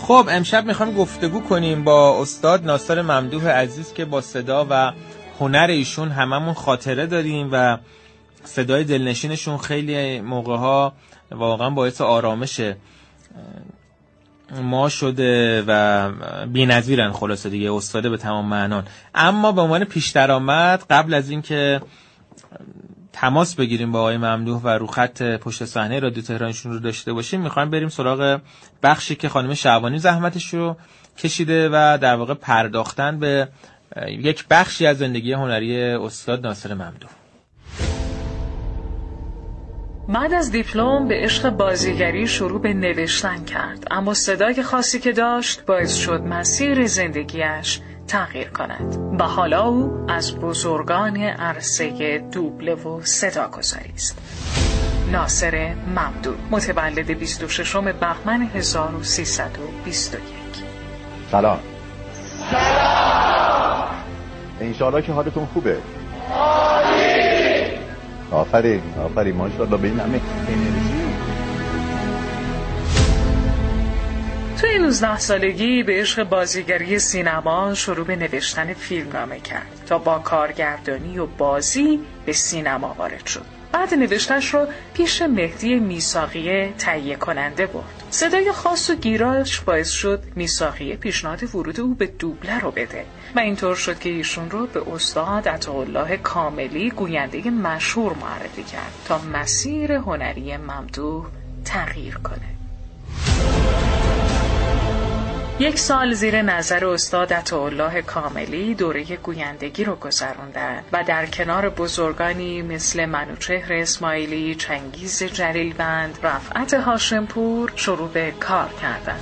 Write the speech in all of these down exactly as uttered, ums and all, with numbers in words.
خب امشب میخوایم گفتگو کنیم با استاد ناصر ممدوح عزیز که با صدا و هنر ایشون هممون خاطره داریم و صدای دلنشینشون خیلی موقعها واقعا باعث آرامش ما شده و بی‌نظیرن. خلاصه دیگه استاد به تمام معنان. اما به عنوان پیش درآمد قبل از اینکه تماس بگیریم با آقای ممدوح و رو خط پشت صحنه رادیو تهرانشون رو داشته باشیم، میخوایم بریم سراغ بخشی که خانم شعبانی زحمتش رو کشیده و در واقع پرداختن به یک بخشی از زندگی هنری استاد ناصر ممدوح. بعد از دیپلم به عشق بازیگری شروع به نوشتن کرد، اما صدای خاصی که داشت باعث شد مسیر زندگیش تغییر کند و حالا او از بزرگان عرصه دوبله و صداگذاری است. ناصر ممدوح، متولد بیست و ششم بهمن هزار و سیصد و بیست و یک. سلام. سلام. انشالله که حالتون خوبه. عالی. آفرین آفرین ماشاءالله به این همه انرژی. توی نوزده سالگی به عشق بازیگری سینما شروع به نوشتن فیلمنامه کرد تا با کارگردانی و بازی به سینما وارد شد. بعد نوشتش رو پیش مهدی میثاقیه تهیه کننده برد. صدای خاص و گیراش باعث شد میثاقیه پیشنهاد ورود او به دوبله رو بده و اینطور شد که ایشون رو به استاد عطاالله کاملی گوینده مشهور معرفی کرد تا مسیر هنری ممدوح تغییر کنه. یک سال زیر نظر استاد عطاالله کاملی دوره گویندگی رو گذروندن و در کنار بزرگانی مثل منوچهر اسماعیلی، چنگیز جلیلوند، رفعت هاشمپور شروع به کار کردند.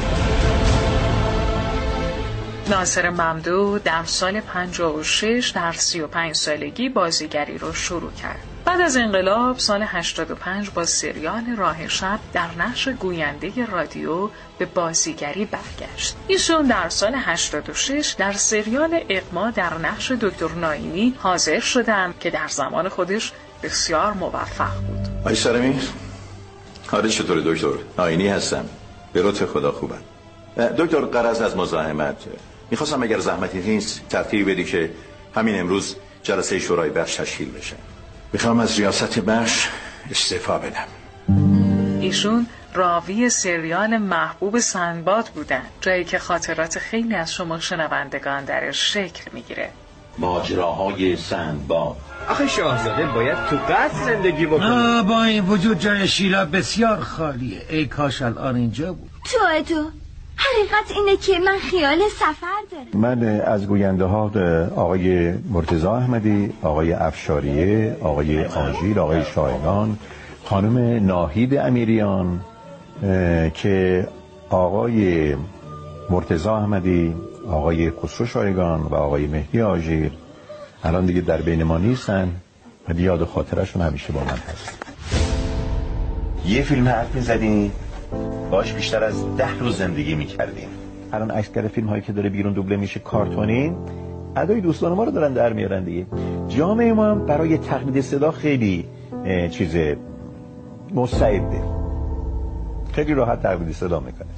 ناصر ممدوح در سال پنجاه و شش در سی و پنج سالگی بازیگری رو شروع کرد. بعد از انقلاب سال هشتاد و پنج با سریال راه شب در نقش گوینده رادیو به بازیگری برگشت. ایشون در سال هشتاد و شش در سریال اقما در نقش دکتر ناینی حاضر شدند که در زمان خودش بسیار موفق بود. آی سرمی، حالت چطوره دکتر؟ ناینی هستم. به لطف خدا خوبم. دکتر غرض از مزاحمت میخواستم اگر زحمتی نیست ترتیب بدی که همین امروز جلسه شورای بخش تشکیل بشه. میخوام از ریاست بخش استعفا بدم. ایشون راوی سریال محبوب سندباد بودن، جایی که خاطرات خیلی از شما شنوندگان درش شکل میگیره. ماجراهای سندباد. آخه شاهزاده باید تو قصر زندگی بکنه. با این وجود جای شیلا بسیار خالیه. ای کاش الان اینجا بود. تو تو حقیقت اینه که من خیال سفر دارم. من از گوینده ها آقای مرتضی احمدی، آقای افشاریه، آقای آژیر، آقای شایگان، خانم ناهید امیریان که آقای مرتضی احمدی، آقای خسرو شایگان و آقای مهدی آژیر الان دیگه در بین ما نیستن و یاد خاطرشون همیشه با من هست. یه فیلم حرف می‌زدین باش بیشتر از ده روز زندگی می‌کردیم. الان اکثر فیلم هایی که داره بیرون دوبله میشه کارتونی، ادای دوستان ما رو دارن در میارن دیگه. جامعه ما هم برای تقلید صدا خیلی چیز مستعده، خیلی راحت تقلید صدا میکنه.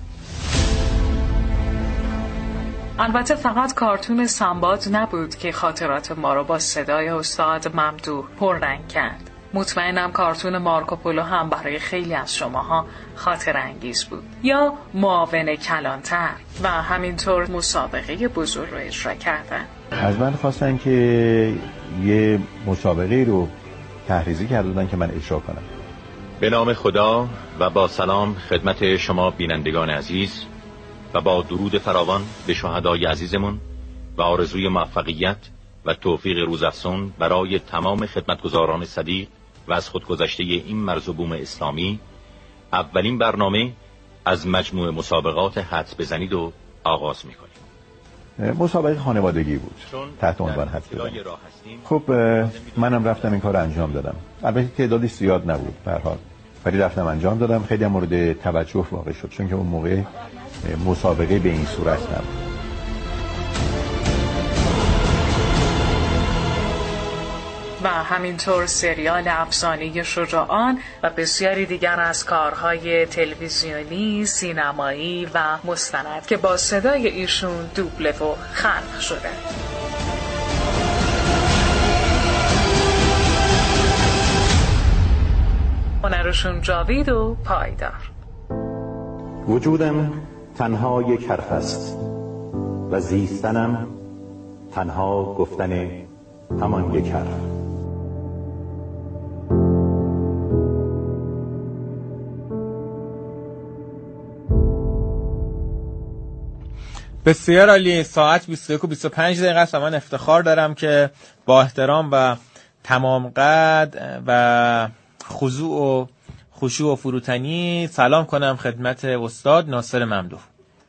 البته فقط کارتون سنباد نبود که خاطرات ما رو با صدای استاد ممدوح پررنگ کرد. مطمئنم کارتون مارکوپولو هم برای خیلی از شماها خاطر انگیز بود، یا معاون کلانتر و همینطور مسابقه بزرگ رو اجرا کردن. از من خواستن که یه مسابقه رو تحریزی کردن که من اجرا کنم. به نام خدا و با سلام خدمت شما بینندگان عزیز و با درود فراوان به شهدای عزیزمون و آرزوی موفقیت و توفیق روزافزون برای تمام خدمتگزاران صدیق و از خودگذشته این مرز و بوم اسلامی، اولین برنامه از مجموعه مسابقات حدس بزنید و آغاز می‌کنیم. مسابقه خانوادگی بود تحت عنوان حدس بزنید. خب منم رفتم این کار انجام دادم. البته تعدادی زیاد نبود به هر حال، ولی رفتم انجام دادم. خیلی مورد توجه واقع شد چون که اون موقع مسابقه به این صورت نبود. و همینطور سریال افسانه شجاعان و بسیاری دیگر از کارهای تلویزیونی، سینمایی و مستند که با صدای ایشون دوبله و خلق شده. هنرشون جاوید و پایدار. وجودم تنها یک حرف است و زیستنم تنها گفتن همان یک حرف. بسیار عالی. ساعت بیست و یک و بیست و پنج دقیقه است و من افتخار دارم که با احترام و تمام قد و خضوع و خشوع و فروتنی سلام کنم خدمت استاد ناصر ممدوح.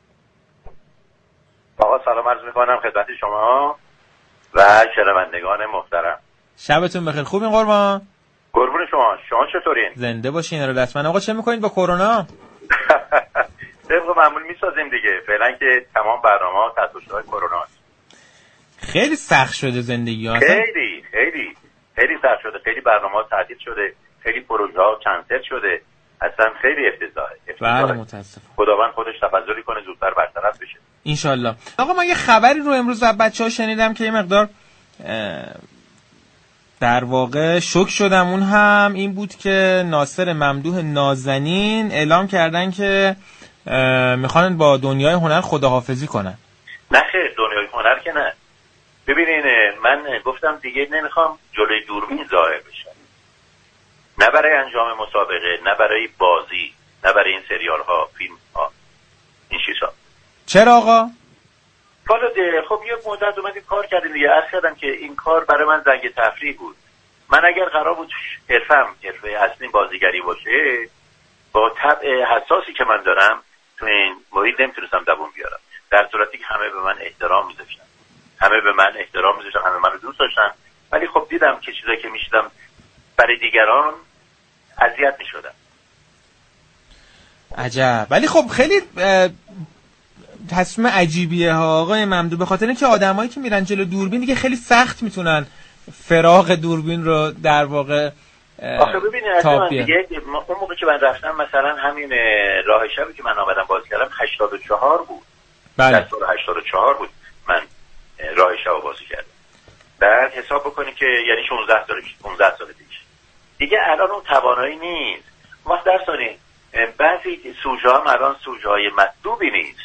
آقا سلام عرض میکنم خدمت شما و شنوندگان محترم. شبتون بخیر. خوبین قربان؟ قربون شما. شما چطورین؟ زنده باشین. رو دست من. آقا چه میکنید با کرونا؟ طبق معمول میسازیم دیگه. فعلا که تمام برنامه‌ها تحت فشار کرونا است. خیلی سخت شده زندگی ها. خیلی خیلی خیلی سخت شده. خیلی برنامه‌ها تعطیل شده. خیلی پروژه‌ها کنسل شده. اصلا خیلی افتضاحه. بله متاسفم. خداوند خودش تفضلی کنه زودتر برطرف بشه ان شاء الله. آقا من یه خبری رو امروز از بچه‌ها شنیدم که یه مقدار در واقع شوک شدم. اون هم این بود که ناصر ممدوح نازنین اعلام کردن که میخوان با دنیای هنر خداحافظی کنن. نه خیر، دنیای هنر که نه. ببینین من گفتم دیگه نمیخوام جلوی دوربین ظاهر بشم، نه برای انجام مسابقه، نه برای بازی، نه برای این سریال ها، فیلم ها، این چیزها. چرا آقا؟ حالا خب یه مدت اومدیم کار کردیم دیگه. عرض کردم که این کار برای من زنگ تفریح بود. من اگر قرار بود حرفم حرفه اصلی بازیگری باشه، با طبع حساسی که من دارم تو این محیط نمیتونستم دووم بیارم، در صورتی که همه به من احترام میذاشتن، همه به من احترام میذاشتن، همه منو دوست داشتن. ولی خب دیدم که چیزایی که میشدم برای دیگران اذیت میشدم. عجب. ولی خب خیلی تصمیم عجیبیه ها آقای ممدوح، به خاطر اینکه آدمایی که میرن جلو دوربین دیگه خیلی سخت میتونن فراغ دوربین رو در واقع آخه ببینید اصلا دیگه اون موقع که من رفتم مثلا همین راه شبی که من آمدم بازی کردم هشتاد و چهار بود. بله. در سال هشتاد و چهار بود من راه شب بازی کردم. بعد حساب بکنید که یعنی شانزده سال پیش، پانزده سال پیش. دیگه الان اون توانایی نیست. وقت در ثانی بعضی سوژه هم الان سوژه های مطلوبی نیست.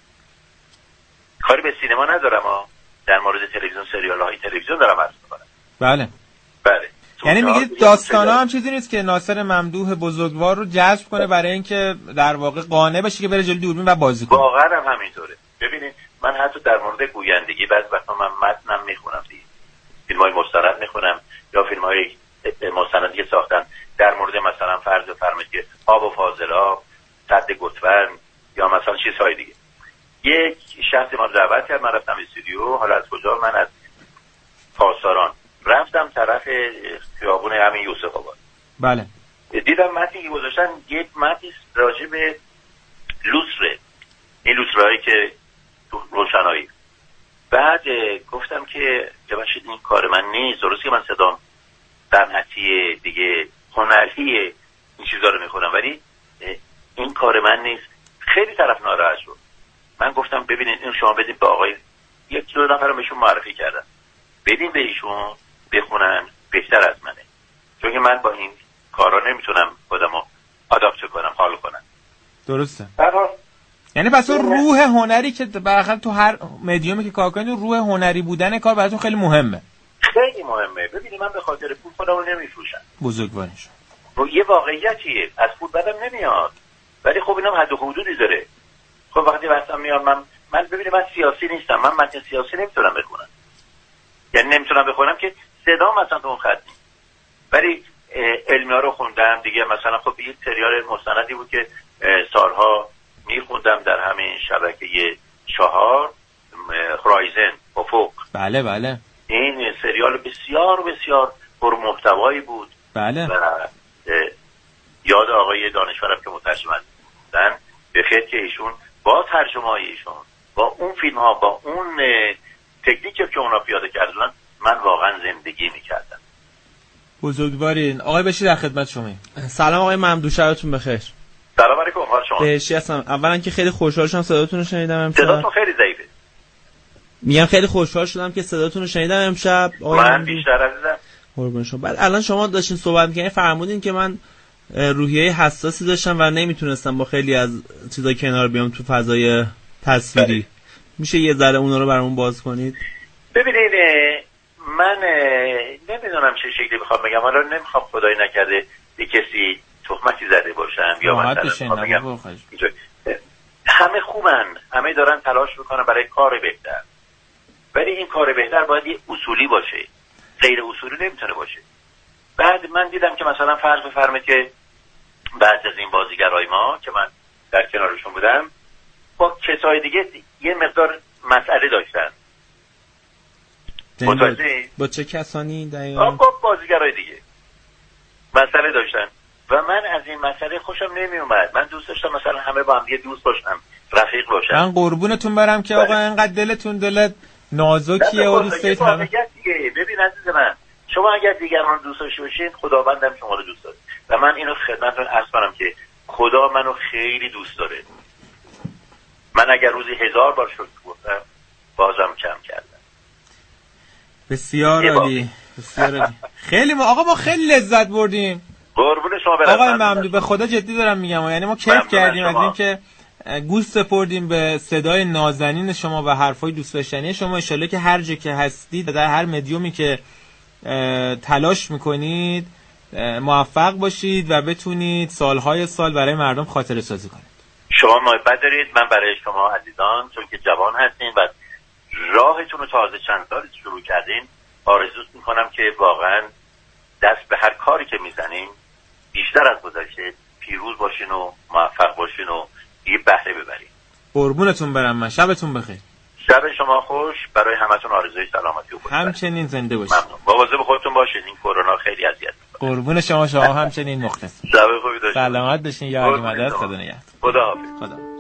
کاری به سینما ندارم ها، در مورد تلویزیون، سریال های تلویزیون دارم عرض می‌کنم. بله بله. یعنی میگید داستانا هم چیزی نیست که ناصر ممدوح بزرگوار رو جذب کنه برای اینکه در واقع قانع بشه که بره جلوی دوربین و بازی کنه. واقعا هم همینطوره. ببینید من حتی در مورد گویندگی بعضی وقتا من متنم میخونم دیگه. فیلم‌های مستند میخونم یا فیلم‌های مستندی که ساختن در مورد مثلا فرض بفرمایید که آب و فاضلاب، سد گتورن یا مثلا چیزهای دیگه. یک شخص ما دعوت کرد، من رفتم استودیو. حالا از کجا؟ من از پاساران رفتم طرف خیابون همین یوسف آباد. بله. دیدم متنی که گذاشتن، یک متنی راجع به لوستره، این لوسترهایی که تو روشنایی. بعد گفتم که ببخشید این کار من نیست، درسته که من صدام صنعتی دیگه هنریه این چیزا رو میخونم، ولی این کار من نیست. خیلی طرف ناراحت شد. من گفتم ببینید این شما بدین به آقای، یک دو نفرم بهشون معرفی کردم، بدین به ایشون بخونن، بهتر از منه، چون که من با این کارا نمیتونم خودمو آداپت کنم، حال کنم. درسته. برای یعنی پس اون روح هنری که بالاخره تو هر مدیومی که کار کنید، روح هنری بودن کار براتون خیلی مهمه. خیلی مهمه. ببینید من به خاطر پول خودمو نمیفروشم. بزرگوارش. یه واقعیتیه، از پول بدم نمیاد، ولی خب اینم حد و حدودی داره. خب وقتی واسم میاد من من ببینید من سیاسی نیستم، من متن سیاسی نمیتونم بخونم. یعنی نمیتونم بخونم که صدام مثلا تو اون خط نیست. ولی علمی‌ها رو خوندم دیگه. مثلا خب یه سریال مستندی بود که سالها میخوندم در همین شبکه چهار، هورایزن، افق. بله بله. این سریال بسیار بسیار پرمحتوایی بود. بله. و یاد آقای دانشورم که مترجم بودن به خیر که ایشون با ترجمه های ایشون، با اون فیلم ها، با اون تکنیکی که اونا پیاده کردن، من واقعا زندگی میکردم. بزرگوارین. آقای بشیر در خدمت شما. سلام آقای ممدوح، شبتون بخیر. سلام علیکم. حال شما؟ بهشی هستم. اولا که خیلی خوشحال شدم صداتون رو شنیدم امشب. صداتون خیلی ضعیفه. میگم خیلی خوشحال شدم که صداتون رو شنیدم امشب آقای من ممدوح. بیشتر عزیزم. قربون شما. بعد الان شما داشتین صحبت می‌کردین فرمودین که من روحیه حساسی داشتم و نمیتونستم با خیلی از چیزا کنار بیام تو فضای تصویری. بله. میشه یه ذره اونا رو برامون باز کنید؟ ببینید من نمیدونم چه شکلی بخوام بگم، حالا نمیخوام خدای نکرده به کسی تهمتی زده باشم یا مثلا بگم همه خوبن، همه دارن تلاش میکنن برای کار بهتر، ولی این کار بهتر باید یه اصولی باشه، غیر اصولی نمیتونه باشه. بعد من دیدم که مثلا فرض بفرمایید که بعضی از این بازیگرای ما که من در کنارشون بودم با کسای دیگه یه مقدار مسئله داشتن. متوجه؟ با چه کسانی دقیقاً؟ با بازیگرای دیگه مسئله داشتن و من از این مسئله خوشم نمی اومد. من دوست داشتم مثلا همه با هم یه دوست باشم، رفیق باشم. من قربونتون برم که آقا اینقدر دلتون دلت نازکیه و دوست دارید همه. ببین عزیز من، شما اگر دیگران دوست داشته باشین خداوندم شما رو دوست داره و من اینو خدمتتون عرض کنم که خدا منو خیلی دوست داره. من اگر روزی هزار بار شکر گفتم بازم کم کردم. بسیار عالی، بسیار عالی. خیلی ما آقا ما خیلی لذت بردیم. قربون شما برم. آقای ممدوح به خدا جدی دارم میگم، یعنی ما کیف کردیم از اینکه گوش سپردیم به صدای نازنین شما و حرفای دوست داشتنی شما. ان شاءالله که هر جا که هستید در هر مدیومی که تلاش میکنید موفق باشید و بتونید سالهای سال برای مردم خاطره سازی کنید. شما محبت دارید، من برای شما عزیزان چون که جوان هستین و راهتون رو تازه چند سال شروع کردین آرزو میکنم که واقعا دست به هر کاری که میزنین بیشتر از گذشته پیروز باشین و موفق باشین و یه بهره ببرین. قربونتون برم من. شبتون بخیر. شب شما خوش. برای همتون آرزوی سلامتی و خوشبختی. همچنین زنده باشید. ممنون. مواظب خودتون باشید، این کرونا خیلی اذیت می‌کنه. قربون شما. شما همچنین مخلص. شب خوبی داشتید. سلامت باشین. یا علی مدد. خدا نگهدار. خدا حافظ. خدا.